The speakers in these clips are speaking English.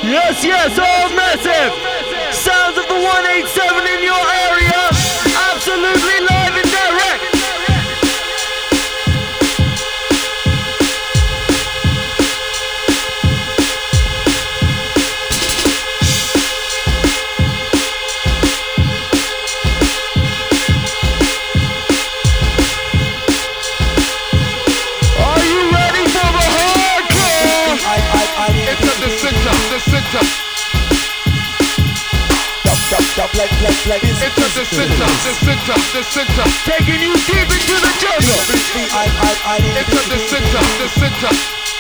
Yes, yes, all massive. Sounds of the 187 in your area. Absolutely live and direct. Are you ready for the hardcore? Into the center, the center. Into the center, the center, the center. Taking you deep into the jungle. Into the center, the center.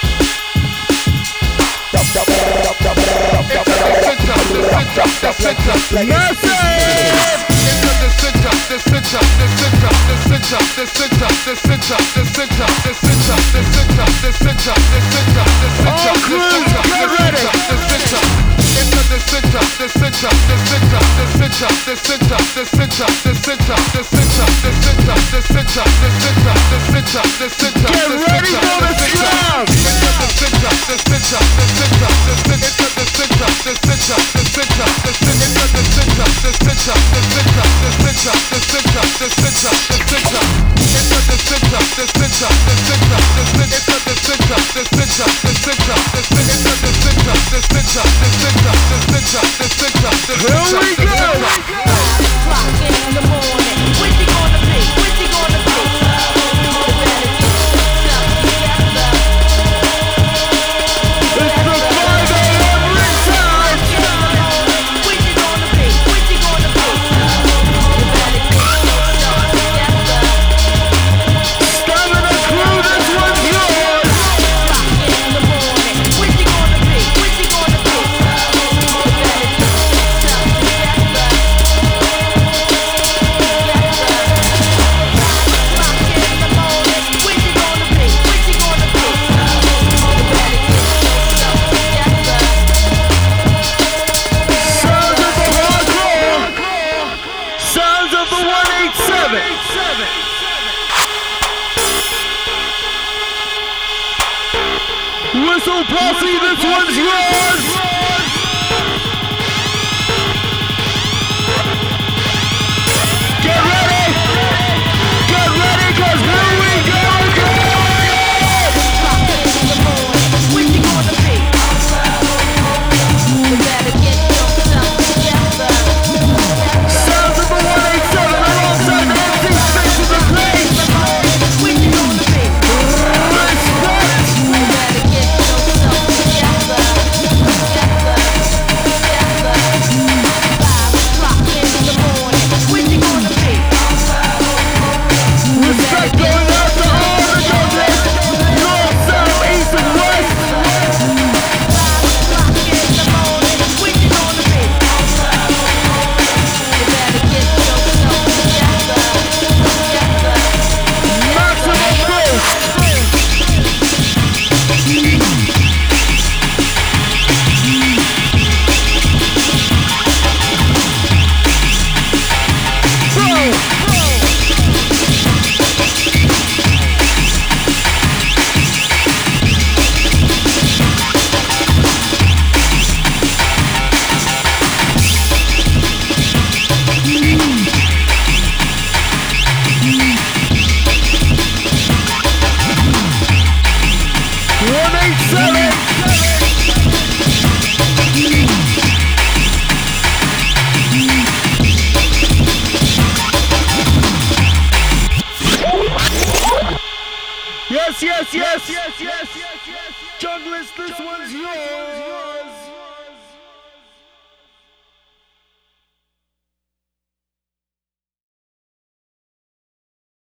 Into the center, the center, the center. Massive. Into the center, the center, the center, the center, the center, the center, the center, the center, the center, the center, the center, the center. All crews, get ready. The center. Into the center, the center, the center, the center, the center, the center, the center, the center, the center, the center, the center, the center, the center. Get ready for the slam. Into the center, the center, the center, the center, the center, the center, the center, the center, into the center, the center, the center, the center, the center, the center, the center. Into the center, the center, the center, the center, into the center, the center, the center, the center, into the center, the center, the center, the center, the center, the center. Here we go. 5 o'clock in the morning. Where's he gonna be? Where's he gonna be? You better get yourself together. It's the 5 a.m. recharge. Where's he gonna be? Where's he gonna be? You better get yourself together. Stamina crew, this one's yours. 5 o'clock in the morning. Where's he gonna be? Where's he gonna be? You better get yourself together. Sounds of the hardcore. Sounds of the 187. Whistle posse, this one's yours. Get ready. Get ready, cause here we go. Where's he gonna be? You better get yourself together. Sounds of the 187 alongside the MC Space in the place. Where's he gonna be? Respect. You better get yourself together. Together. 5 o'clock in the morning. Where's he gonna be? Respect going out to all the judges. North, south, east, and west. 5 o'clock in the morning. Where's he gonna be? You better get yourself together. Together. Maximum boost. One eight seven. Yes, yes, yes, yes, yes, yes, yes. Junglist, this one's yours.